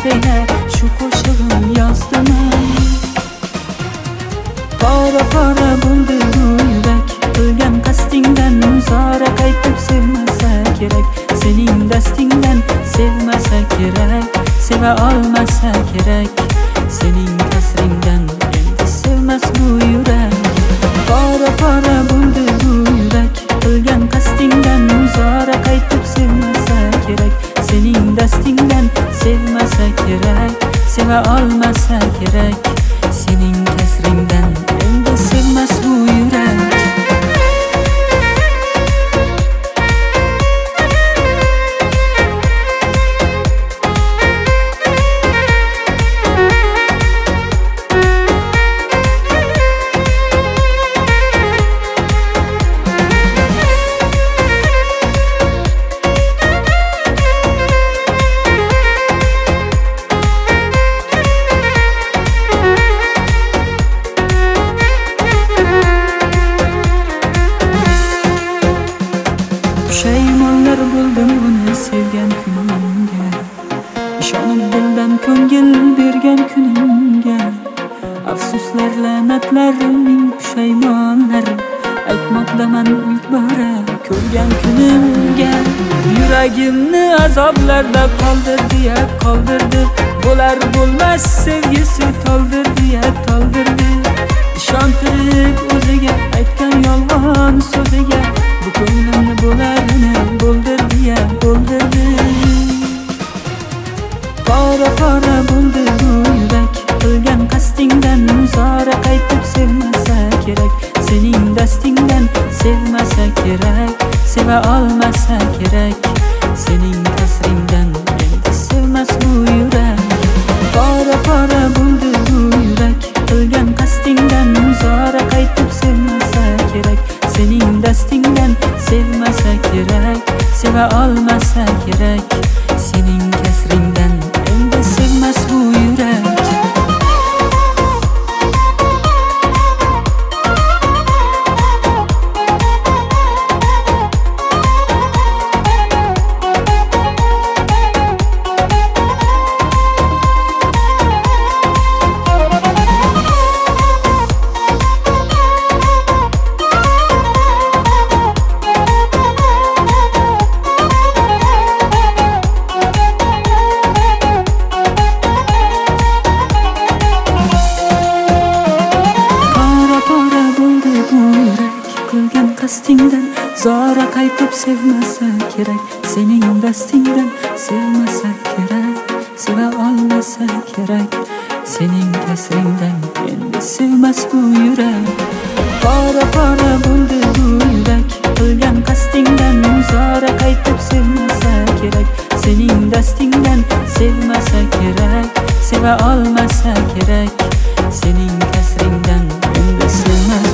deyla shu qo'shig'im yozdiman. Qora qora bo'ldi bu yurak, qilgan qasdingdan zora qaytib sevmasa kerak. Sening dastingdan sevmasa kerak, seva olmasa kerak. Sening kasringdan endi sevmas bu yurak. Qora qora bo'ldi bu yurak, qilgan qasdingdan zora qaytib sevmasa kerak. Sening dastingdan sevmasa kerak, seva olmasa kerak. Sening kasringdan endi sevmas bu yurak. Pushaymonlar bo'ldim uni sevgan kunimga, ishonib dildan ko'ngil bergan kunimga. Afsuslar, la'natlar, ming pushaymonlar, aytmoqdaman ilk bora ko'rgan kunimga. Yuragimni azoblarda qoldirdi-ya qoldirdi, bo'lar bo'lmas sevgisi to'ldirdi-ya to'ldirdi. Ishontirib o'ziga aytgan yolg'on so'ziga, bu ko'nglimni bo'larini bo'ldirdi-ya bo'ldirdi. Qora qora bo'ldi bu yurak, qilgan qasdingdan zora qaytib sevmasa kerak. Sening dastingdan sevmasa kerak, seva olmasa kerak. Sening kasringdan endi sevmas bu yurak. Qora qora bo'ldi bu yurak, qilgan qasdingdan zora qaytib sevmasa kerak. Sening dastingdan sevmasa kerak, seva olmasa kerak. Sening kasringdan endi sevmas bu yurak. Qilgan qasdingdan zora qaytib sevmasa kerak. Sening dastingdan sevmasa kerak, seva olmasa kerak. Sening kasringdan endi sevmas bu yurak. Qora qora bo'ldi bu yurak, qilgan qasdingdan zora qaytib sevmasa kerak. Sening dastingdan sevmasa kerak, seva olmasa kerak. Sening kasringdan endi sevmas